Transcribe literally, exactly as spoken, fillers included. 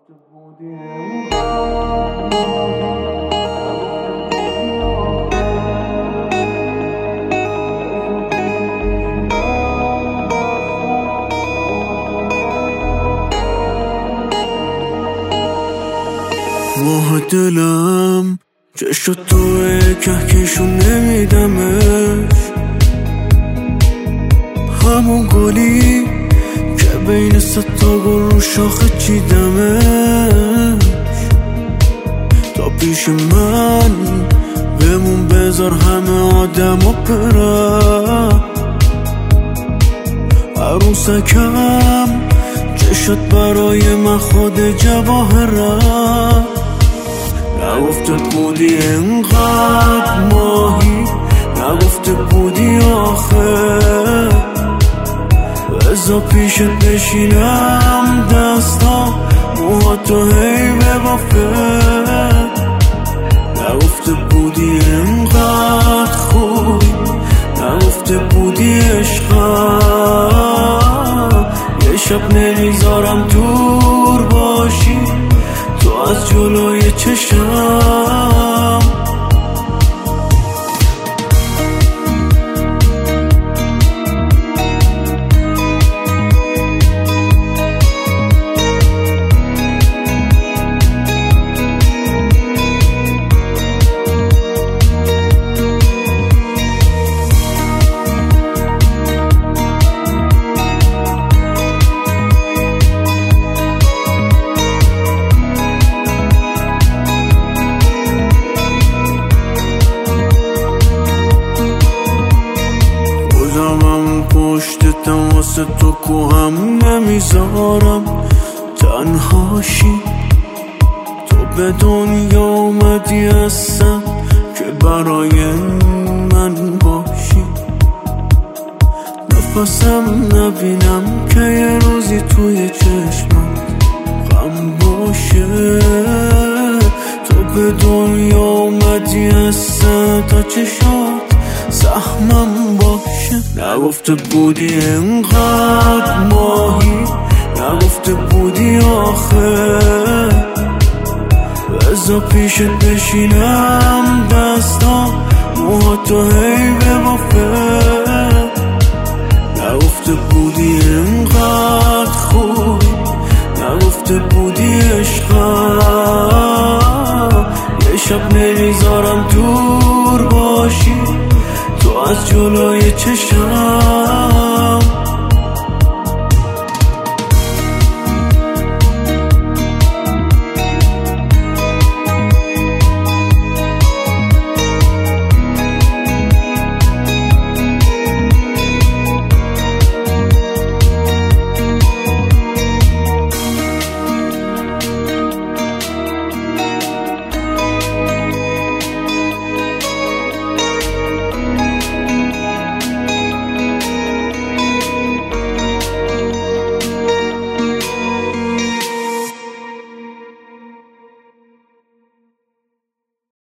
ماه دلم چشم توه کهکشون نمیدمش، همون گلی که بین ستا گل رو شاخه چیدمش. تا پیش من بمون بذار همه آدم و برم، عروسکم چشت برای من خود جواهرم. نگفته بودی انقدر ماهی، نگفته بودی آخه بذار پیشت بشینم دستا موهاتو هی ببافه. نگفته بودی انقدر خوبی، نگفته بودی عشقم. یه شب نمیذارم دور باشی تو از جلوی چشم. پشتتم واسه تو کوهم نمیذارم تنهاشی. تو به دنیا اومدی هستم که برای من باشی. نفسم نبینم که یه روزی توی چشمم غم باشه. تو به دنیا اومدی هستم تا چشات زخمم باشه. نگفته بودی انقدر ماهی، نگفته بودی آخه بذار پیشت بشینم دستا موهاتو هی ببافه. نگفته بودی انقدر خوبی، نگفته بودی عشقم. یه شب نمیذارم دور باشی تو از جلوی چشم.